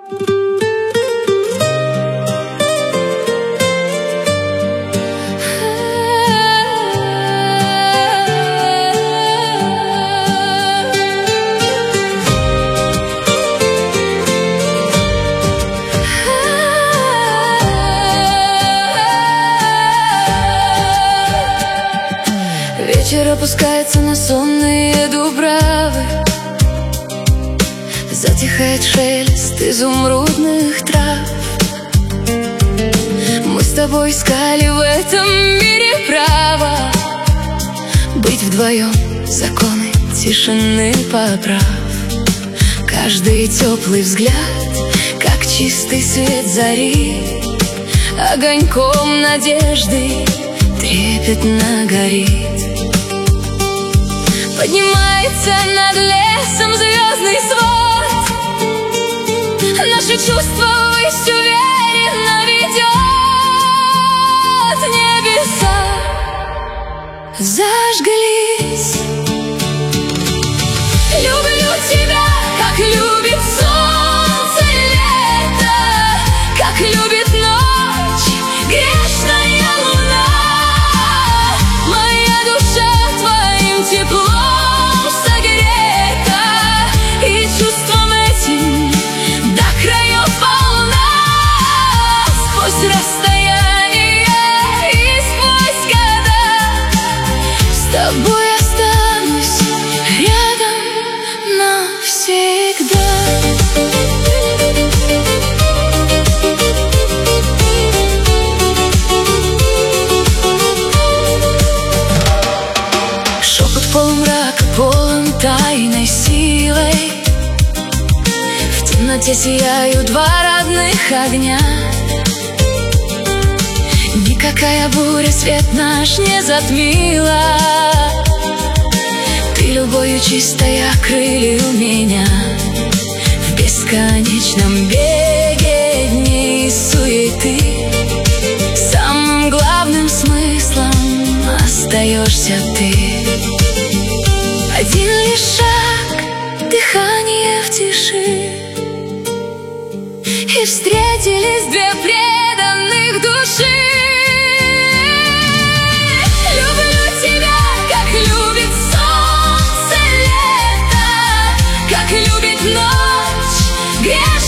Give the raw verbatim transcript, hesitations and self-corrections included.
Вечер опускается на сонные дубравы, затихает шелест изумрудных трав. Мы с тобой искали в этом мире право быть вдвоем, законы тишины поправ. Каждый теплый взгляд, как чистый свет зари, огоньком надежды трепетно горит. Поднимается над лесом звездный свод, наши чувства ввысь уверенно ведет. Небеса зажглись. Люблю тебя, как любит солнце лето, как любит ночь грешная луна. Моя душа твоим теплом расстояние и сквозь года с тобой останусь рядом навсегда. Шепот полумрака полон тайной силой, в темноте сияют два родных огня. Никакая буря свет наш не затмила, ты любовью чистой окрылил меня. В бесконечном беге дней и суеты самым главным смыслом остаешься ты. Один лишь шаг, дыхание в тиши, и встретились две преданных души. Любит ночь,